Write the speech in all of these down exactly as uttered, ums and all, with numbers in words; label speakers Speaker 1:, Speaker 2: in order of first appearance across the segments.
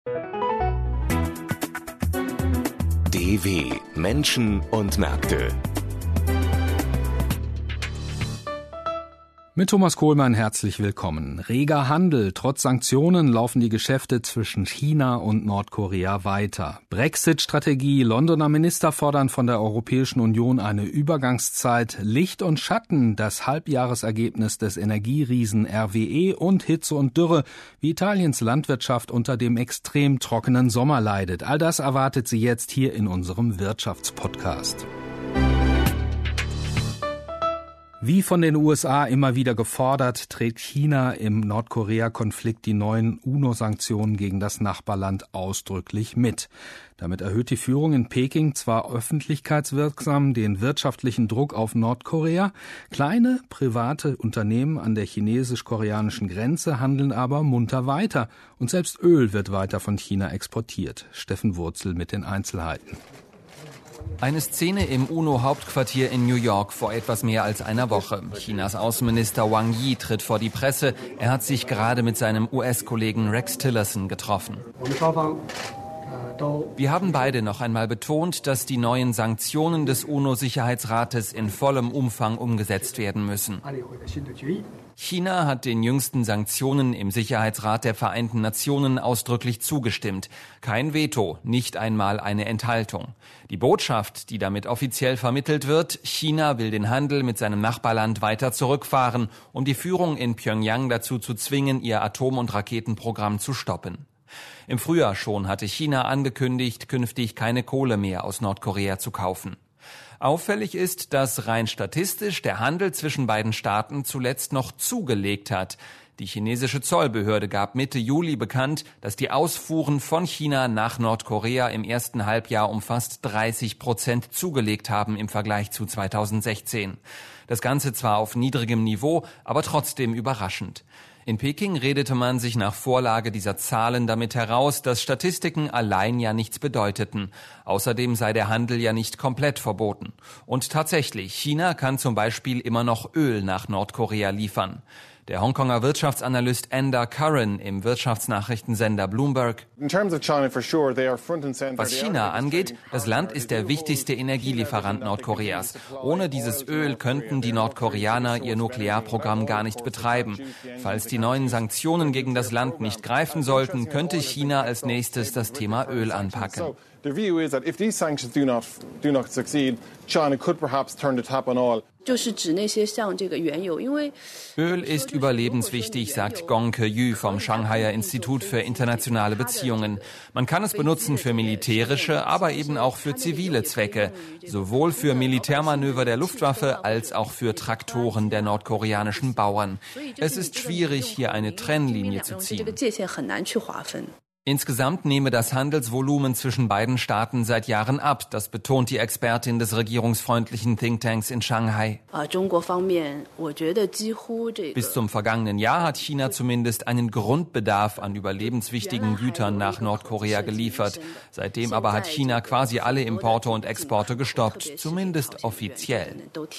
Speaker 1: D W Menschen und Märkte.
Speaker 2: Mit Thomas Kohlmann herzlich willkommen. Reger Handel. Trotz Sanktionen laufen die Geschäfte zwischen China und Nordkorea weiter. Brexit-Strategie. Londoner Minister fordern von der Europäischen Union eine Übergangszeit. Licht und Schatten. Das Halbjahresergebnis des Energieriesen R W E und Hitze und Dürre. Wie Italiens Landwirtschaft unter dem extrem trockenen Sommer leidet. All das erwartet Sie jetzt hier in unserem Wirtschaftspodcast. Wie von den U S A immer wieder gefordert, trägt China im Nordkorea-Konflikt die neuen U N O-Sanktionen gegen das Nachbarland ausdrücklich mit. Damit erhöht die Führung in Peking zwar öffentlichkeitswirksam den wirtschaftlichen Druck auf Nordkorea, kleine private Unternehmen an der chinesisch-koreanischen Grenze handeln aber munter weiter und selbst Öl wird weiter von China exportiert. Steffen Wurzel mit den Einzelheiten.
Speaker 3: Eine Szene im U N O-Hauptquartier in New York vor etwas mehr als einer Woche. Chinas Außenminister Wang Yi tritt vor die Presse. Er hat sich gerade mit seinem U S-Kollegen Rex Tillerson getroffen. Wir haben beide noch einmal betont, dass die neuen Sanktionen des U N O-Sicherheitsrates in vollem Umfang umgesetzt werden müssen. China hat den jüngsten Sanktionen im Sicherheitsrat der Vereinten Nationen ausdrücklich zugestimmt. Kein Veto, nicht einmal eine Enthaltung. Die Botschaft, die damit offiziell vermittelt wird, China will den Handel mit seinem Nachbarland weiter zurückfahren, um die Führung in Pjöngjang dazu zu zwingen, ihr Atom- und Raketenprogramm zu stoppen. Im Frühjahr schon hatte China angekündigt, künftig keine Kohle mehr aus Nordkorea zu kaufen. Auffällig ist, dass rein statistisch der Handel zwischen beiden Staaten zuletzt noch zugelegt hat. Die chinesische Zollbehörde gab Mitte Juli bekannt, dass die Ausfuhren von China nach Nordkorea im ersten Halbjahr um fast dreißig Prozent zugelegt haben im Vergleich zu zweitausendsechzehn. Das Ganze zwar auf niedrigem Niveau, aber trotzdem überraschend. In Peking redete man sich nach Vorlage dieser Zahlen damit heraus, dass Statistiken allein ja nichts bedeuteten. Außerdem sei der Handel ja nicht komplett verboten. Und tatsächlich, China kann zum Beispiel immer noch Öl nach Nordkorea liefern. Der Hongkonger Wirtschaftsanalyst Ender Curran im Wirtschaftsnachrichtensender Bloomberg. Was China angeht, das Land ist der wichtigste Energielieferant Nordkoreas. Ohne dieses Öl könnten die Nordkoreaner ihr Nuklearprogramm gar nicht betreiben. Falls die neuen Sanktionen gegen das Land nicht greifen sollten, könnte China als nächstes das Thema Öl anpacken.
Speaker 4: The view is that if these sanctions do not do not succeed, China could perhaps turn the tap on oil.
Speaker 3: Öl ist überlebenswichtig, sagt Gong Ke-yu vom Shanghaier Institut für internationale Beziehungen. Man kann es benutzen für militärische, aber eben auch für zivile Zwecke. Sowohl für Militärmanöver der Luftwaffe als auch für Traktoren der nordkoreanischen Bauern. Es ist schwierig, hier eine Trennlinie zu ziehen. Insgesamt nehme das Handelsvolumen zwischen beiden Staaten seit Jahren ab, das betont die Expertin des regierungsfreundlichen Thinktanks in Shanghai. Bis zum vergangenen Jahr hat China zumindest einen Grundbedarf an überlebenswichtigen Gütern nach Nordkorea geliefert. Seitdem aber hat China quasi alle Importe und Exporte gestoppt, zumindest offiziell.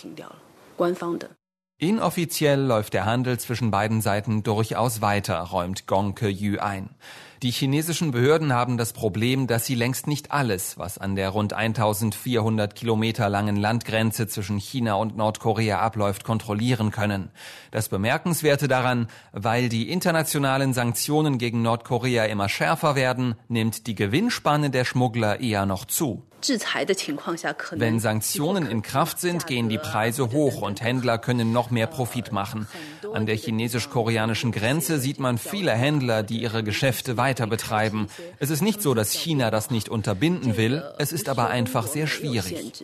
Speaker 3: Inoffiziell läuft der Handel zwischen beiden Seiten durchaus weiter, räumt Gong Ke-yu ein. Die chinesischen Behörden haben das Problem, dass sie längst nicht alles, was an der rund eintausendvierhundert Kilometer langen Landgrenze zwischen China und Nordkorea abläuft, kontrollieren können. Das Bemerkenswerte daran, weil die internationalen Sanktionen gegen Nordkorea immer schärfer werden, nimmt die Gewinnspanne der Schmuggler eher noch zu. Wenn Sanktionen in Kraft sind, gehen die Preise hoch und Händler können noch mehr Profit machen. An der chinesisch-koreanischen Grenze sieht man viele Händler, die ihre Geschäfte weiter betreiben. Es ist nicht so, dass China das nicht unterbinden will, es ist aber einfach sehr schwierig.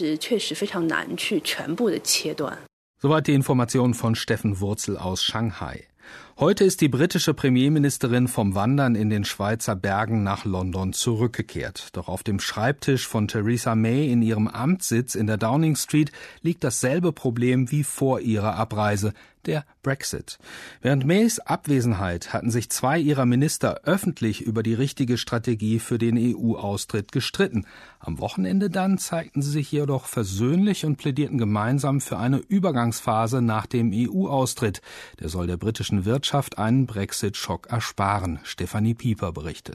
Speaker 2: Soweit die Informationen von Steffen Wurzel aus Shanghai. Heute ist die britische Premierministerin vom Wandern in den Schweizer Bergen nach London zurückgekehrt. Doch auf dem Schreibtisch von Theresa May in ihrem Amtssitz in der Downing Street liegt dasselbe Problem wie vor ihrer Abreise, der Brexit. Während Mays Abwesenheit hatten sich zwei ihrer Minister öffentlich über die richtige Strategie für den E U-Austritt gestritten. Am Wochenende dann zeigten sie sich jedoch versöhnlich und plädierten gemeinsam für eine Übergangsphase nach dem E U-Austritt. Der soll der britischen Wirtschaft einen Brexit-Schock ersparen. Stefanie Pieper berichtet.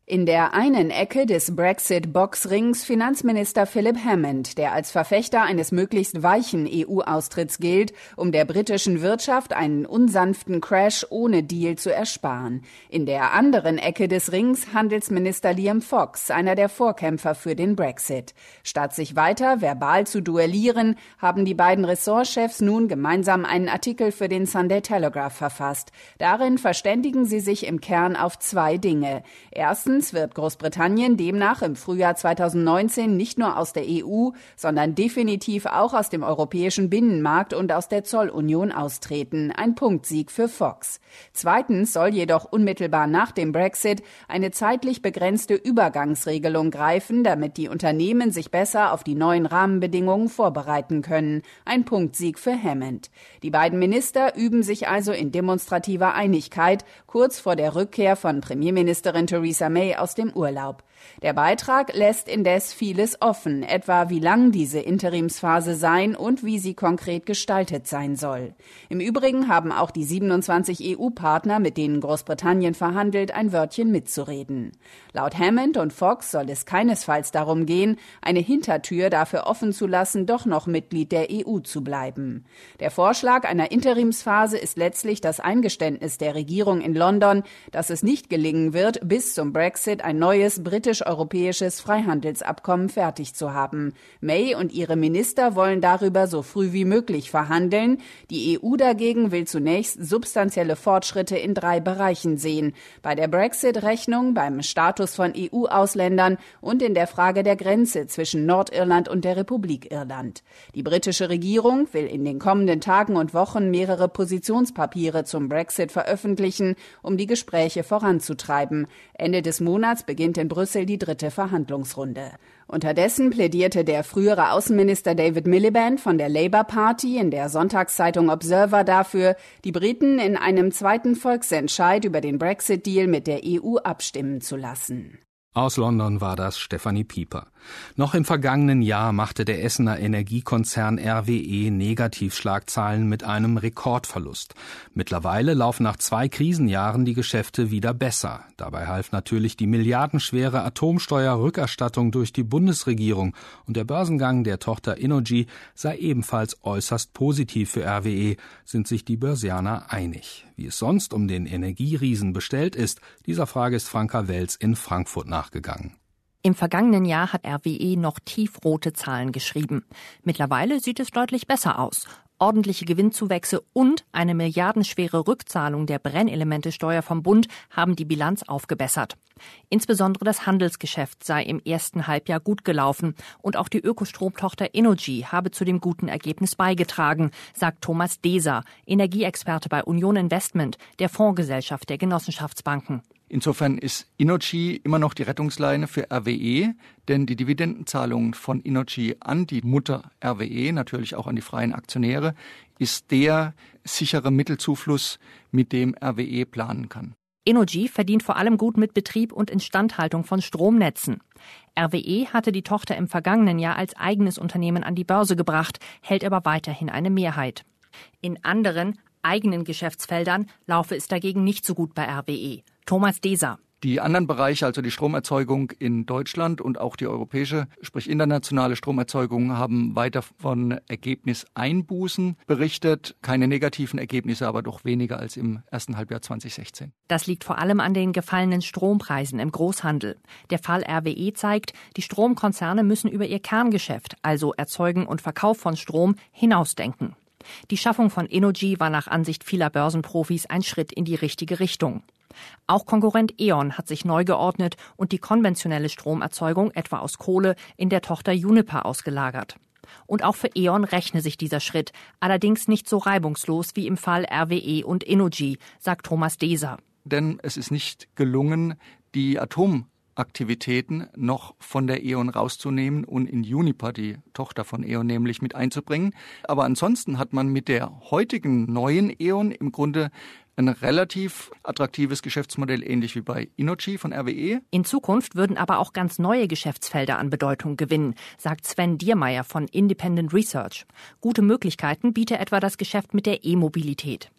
Speaker 5: In der einen Ecke des Brexit-Boxrings Finanzminister Philip Hammond, der als Verfechter eines möglichst weichen E U-Austritts gilt, um der britischen Wirtschaft einen unsanften Crash ohne Deal zu ersparen. In der anderen Ecke des Rings Handelsminister Liam Fox, einer der Vorkämpfer für den Brexit. Statt sich weiter verbal zu duellieren, haben die beiden Ressortchefs nun gemeinsam einen Artikel für den Sunday Telegraph verfasst. Darin verständigen sie sich im Kern auf zwei Dinge. Erstens wird Großbritannien demnach im Frühjahr zweitausendneunzehn nicht nur aus der E U, sondern definitiv auch aus dem europäischen Binnenmarkt und aus der Zollunion austreten. Ein Punktsieg für Fox. Zweitens soll jedoch unmittelbar nach dem Brexit eine zeitlich begrenzte Übergangsregelung greifen, damit die Unternehmen sich besser auf die neuen Rahmenbedingungen vorbereiten können. Ein Punktsieg für Hammond. Die beiden Minister üben sich also in demonstrativer Einigkeit kurz vor der Rückkehr von Premierministerin Theresa May aus dem Urlaub. Der Beitrag lässt indes vieles offen, etwa wie lang diese Interimsphase sein und wie sie konkret gestaltet sein soll. Im Übrigen haben auch die siebenundzwanzig E U-Partner, mit denen Großbritannien verhandelt, ein Wörtchen mitzureden. Laut Hammond und Fox soll es keinesfalls darum gehen, eine Hintertür dafür offen zu lassen, doch noch Mitglied der E U zu bleiben. Der Vorschlag einer Interimsphase ist letztlich das Eingeständnis der Regierung in London, dass es nicht gelingen wird, bis zum Brexit ein neues britisch-europäisches Freihandelsabkommen fertig zu haben. May und ihre Minister wollen darüber so früh wie möglich verhandeln. Die E U dagegen will zunächst substanzielle Fortschritte in drei Bereichen sehen. Bei der Brexit-Rechnung, beim Status von E U-Ausländern und in der Frage der Grenze zwischen Nordirland und der Republik Irland. Die britische Regierung will in den kommenden Tagen und Wochen mehrere Positionspapiere zum Brexit veröffentlichen, um die Gespräche voranzutreiben. Ende des Monats beginnt in Brüssel die dritte Verhandlungsrunde. Unterdessen plädierte der frühere Außenminister David Miliband von der Labour Party in der Sonntagszeitung Observer dafür, die Briten in einem zweiten Volksentscheid über den Brexit-Deal mit der E U abstimmen zu lassen.
Speaker 2: Aus London war das Stefanie Pieper. Noch im vergangenen Jahr machte der Essener Energiekonzern R W E Negativschlagzeilen mit einem Rekordverlust. Mittlerweile laufen nach zwei Krisenjahren die Geschäfte wieder besser. Dabei half natürlich die milliardenschwere Atomsteuerrückerstattung durch die Bundesregierung und der Börsengang der Tochter Innogy sei ebenfalls äußerst positiv für R W E, sind sich die Börsianer einig. Wie es sonst um den Energieriesen bestellt ist, dieser Frage ist Franka Welz in Frankfurt nachgegangen.
Speaker 6: Im vergangenen Jahr hat R W E noch tiefrote Zahlen geschrieben. Mittlerweile sieht es deutlich besser aus. Ordentliche Gewinnzuwächse und eine milliardenschwere Rückzahlung der Brennelementesteuer vom Bund haben die Bilanz aufgebessert. Insbesondere das Handelsgeschäft sei im ersten Halbjahr gut gelaufen und auch die Ökostromtochter Innogy habe zu dem guten Ergebnis beigetragen, sagt Thomas Deser, Energieexperte bei Union Investment, der Fondsgesellschaft der Genossenschaftsbanken.
Speaker 7: Insofern ist Innogy immer noch die Rettungsleine für R W E, denn die Dividendenzahlungen von Innogy an die Mutter R W E, natürlich auch an die freien Aktionäre, ist der sichere Mittelzufluss, mit dem R W E planen kann.
Speaker 6: Innogy verdient vor allem gut mit Betrieb und Instandhaltung von Stromnetzen. R W E hatte die Tochter im vergangenen Jahr als eigenes Unternehmen an die Börse gebracht, hält aber weiterhin eine Mehrheit. In anderen, eigenen Geschäftsfeldern laufe es dagegen nicht so gut bei R W E. Thomas Deser.
Speaker 7: Die anderen Bereiche, also die Stromerzeugung in Deutschland und auch die europäische, sprich internationale Stromerzeugung, haben weiter von Ergebniseinbußen berichtet. Keine negativen Ergebnisse, aber doch weniger als im ersten Halbjahr zweitausendsechzehn.
Speaker 6: Das liegt vor allem an den gefallenen Strompreisen im Großhandel. Der Fall R W E zeigt, die Stromkonzerne müssen über ihr Kerngeschäft, also Erzeugen und Verkauf von Strom, hinausdenken. Die Schaffung von Innogy war nach Ansicht vieler Börsenprofis ein Schritt in die richtige Richtung. Auch Konkurrent E.ON hat sich neu geordnet und die konventionelle Stromerzeugung, etwa aus Kohle, in der Tochter Uniper ausgelagert. Und auch für E.ON rechne sich dieser Schritt, allerdings nicht so reibungslos wie im Fall R W E und Innogy, sagt Thomas Deser.
Speaker 7: Denn es ist nicht gelungen, die Atomaktivitäten noch von der E.ON rauszunehmen und in Uniper, die Tochter von E.ON, nämlich mit einzubringen. Aber ansonsten hat man mit der heutigen neuen E.ON im Grunde ein relativ attraktives Geschäftsmodell, ähnlich wie bei Innogy von R W E.
Speaker 6: In Zukunft würden aber auch ganz neue Geschäftsfelder an Bedeutung gewinnen, sagt Sven Diermeier von Independent Research. Gute Möglichkeiten biete etwa das Geschäft mit der E-Mobilität.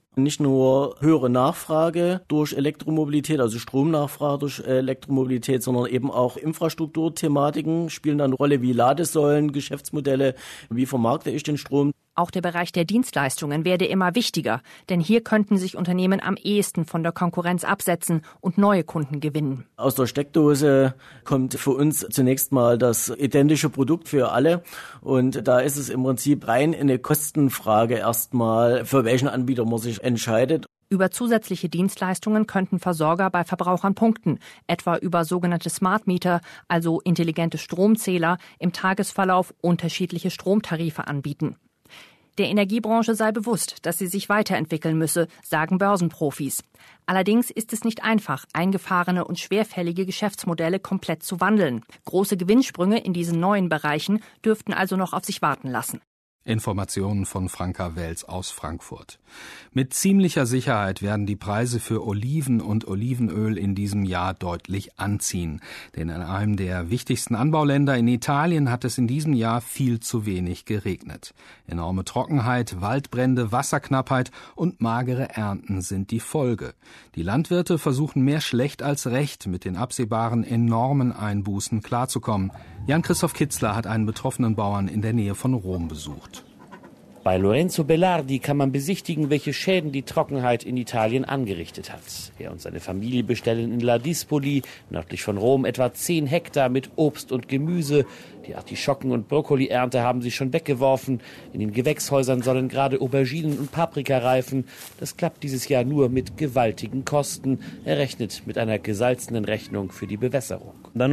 Speaker 8: Nicht nur höhere Nachfrage durch Elektromobilität, also Stromnachfrage durch Elektromobilität, sondern eben auch Infrastrukturthematiken spielen eine Rolle wie Ladesäulen, Geschäftsmodelle, wie vermarkte ich den Strom.
Speaker 6: Auch der Bereich der Dienstleistungen werde immer wichtiger, denn hier könnten sich Unternehmen am ehesten von der Konkurrenz absetzen und neue Kunden gewinnen.
Speaker 8: Aus der Steckdose kommt für uns zunächst mal das identische Produkt für alle und da ist es im Prinzip rein eine Kostenfrage erstmal, für welchen Anbieter man sich entscheidet.
Speaker 6: Über zusätzliche Dienstleistungen könnten Versorger bei Verbrauchern punkten, etwa über sogenannte Smart Meter, also intelligente Stromzähler, im Tagesverlauf unterschiedliche Stromtarife anbieten. Der Energiebranche sei bewusst, dass sie sich weiterentwickeln müsse, sagen Börsenprofis. Allerdings ist es nicht einfach, eingefahrene und schwerfällige Geschäftsmodelle komplett zu wandeln. Große Gewinnsprünge in diesen neuen Bereichen dürften also noch auf sich warten lassen.
Speaker 2: Informationen von Franka Welz aus Frankfurt. Mit ziemlicher Sicherheit werden die Preise für Oliven und Olivenöl in diesem Jahr deutlich anziehen. Denn in einem der wichtigsten Anbauländer in Italien hat es in diesem Jahr viel zu wenig geregnet. Enorme Trockenheit, Waldbrände, Wasserknappheit und magere Ernten sind die Folge. Die Landwirte versuchen mehr schlecht als recht, mit den absehbaren enormen Einbußen klarzukommen. Jan-Christoph Kitzler hat einen betroffenen Bauern in der Nähe von Rom besucht.
Speaker 9: Bei Lorenzo Belardi kann man besichtigen, welche Schäden die Trockenheit in Italien angerichtet hat. Er und seine Familie bestellen in Ladispoli, nördlich von Rom, etwa zehn Hektar mit Obst und Gemüse. Die Artischocken- und Brokkoli-Ernte haben sie schon weggeworfen. In den Gewächshäusern sollen gerade Auberginen und Paprika reifen. Das klappt dieses Jahr nur mit gewaltigen Kosten. Er rechnet mit einer gesalzenen Rechnung für die Bewässerung. Seit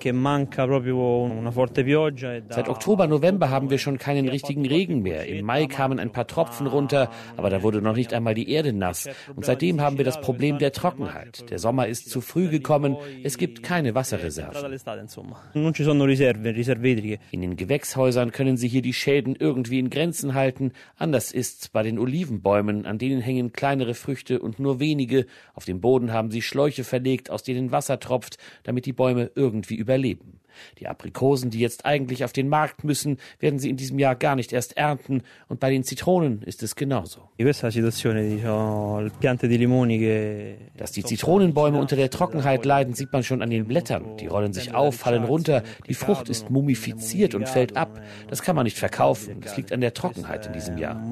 Speaker 9: Oktober, November haben wir schon keinen richtigen Regen mehr. Im Mai kamen ein paar Tropfen runter, aber da wurde noch nicht einmal die Erde nass. Und seitdem haben wir das Problem der Trockenheit. Der Sommer ist zu früh gekommen. Es gibt keine Wasserreserven. In den Gewächshäusern können sie hier die Schäden irgendwie in Grenzen halten. Anders ist's bei den Olivenbäumen. An denen hängen kleinere Früchte und nur wenige. Auf dem Boden haben sie Schläuche verlegt, aus denen Wasser tropft, damit die Bäume irgendwie überleben. Die Aprikosen, die jetzt eigentlich auf den Markt müssen, werden sie in diesem Jahr gar nicht erst ernten. Und bei den Zitronen ist es genauso. Dass die Zitronenbäume unter der Trockenheit leiden, sieht man schon an den Blättern. Die rollen sich auf, fallen runter. Die Frucht ist mumifiziert und fällt ab. Das kann man nicht verkaufen. Das liegt an der Trockenheit in diesem Jahr.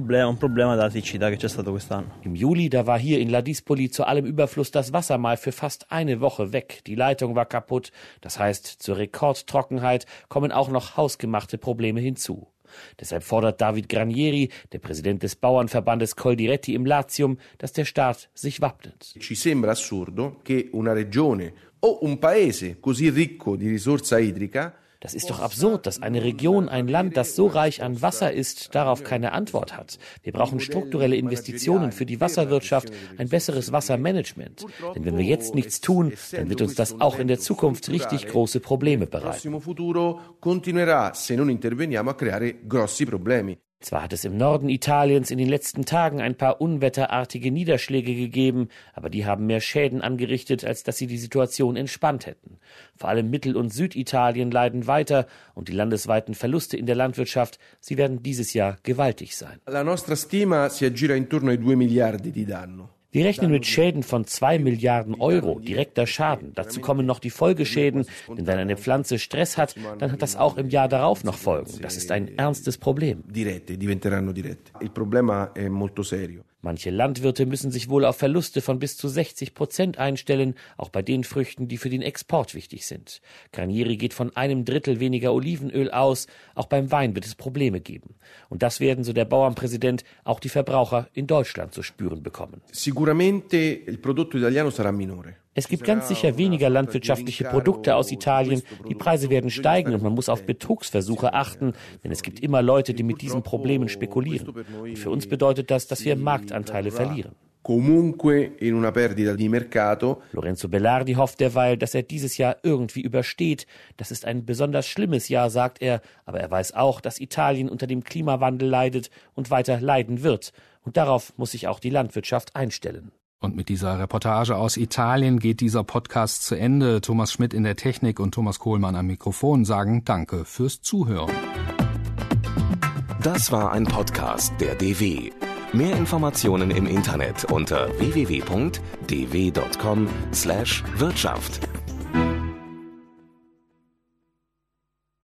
Speaker 9: Im Juli, da war hier in Ladispoli zu allem Überfluss das Wasser mal für fast eine Woche weg. Die Leitung war kaputt. Das heißt, zur Rekordtrockenheit kommen auch noch hausgemachte Probleme hinzu. Deshalb fordert David Granieri, der Präsident des Bauernverbandes Coldiretti im Latium, dass der Staat sich wappnet.
Speaker 10: Ci sembra assurdo che una regione o un paese così ricco di risorsa idrica.
Speaker 9: Das ist doch absurd, dass eine Region, ein Land, das so reich an Wasser ist, darauf keine Antwort hat. Wir brauchen strukturelle Investitionen für die Wasserwirtschaft, ein besseres Wassermanagement. Denn wenn wir jetzt nichts tun, dann wird uns das auch in der Zukunft richtig große Probleme bereiten. Zwar hat es im Norden Italiens in den letzten Tagen ein paar unwetterartige Niederschläge gegeben, aber die haben mehr Schäden angerichtet, als dass sie die Situation entspannt hätten. Vor allem Mittel- und Süditalien leiden weiter und die landesweiten Verluste in der Landwirtschaft, sie werden dieses Jahr gewaltig sein.
Speaker 10: La nostra stima si aggira intorno ai due miliardi di danno.
Speaker 9: Wir rechnen mit Schäden von zwei Milliarden Euro, direkter Schaden. Dazu kommen noch die Folgeschäden, denn wenn eine Pflanze Stress hat, dann hat das auch im Jahr darauf noch Folgen. Das ist ein ernstes Problem.
Speaker 10: Dirette, diventeranno dirette. Il problema è molto serio.
Speaker 9: Manche Landwirte müssen sich wohl auf Verluste von bis zu sechzig Prozent einstellen, auch bei den Früchten, die für den Export wichtig sind. Granieri geht von einem Drittel weniger Olivenöl aus. Auch beim Wein wird es Probleme geben. Und das werden, so der Bauernpräsident, auch die Verbraucher in Deutschland zu spüren bekommen.
Speaker 10: Sicuramente il prodotto italiano sarà minore.
Speaker 9: Es gibt ganz sicher weniger landwirtschaftliche Produkte aus Italien. Die Preise werden steigen und man muss auf Betrugsversuche achten, denn es gibt immer Leute, die mit diesen Problemen spekulieren. Und für uns bedeutet das, dass wir Marktanteile verlieren.
Speaker 10: Comunque in una perdita di mercato.
Speaker 9: Lorenzo Belardi hofft derweil, dass er dieses Jahr irgendwie übersteht. Das ist ein besonders schlimmes Jahr, sagt er, aber er weiß auch, dass Italien unter dem Klimawandel leidet und weiter leiden wird. Und darauf muss sich auch die Landwirtschaft einstellen.
Speaker 2: Und mit dieser Reportage aus Italien geht dieser Podcast zu Ende. Thomas Schmidt in der Technik und Thomas Kohlmann am Mikrofon sagen Danke fürs Zuhören.
Speaker 1: Das war ein Podcast der D W. Mehr Informationen im Internet unter w w w punkt d w punkt com slash Wirtschaft.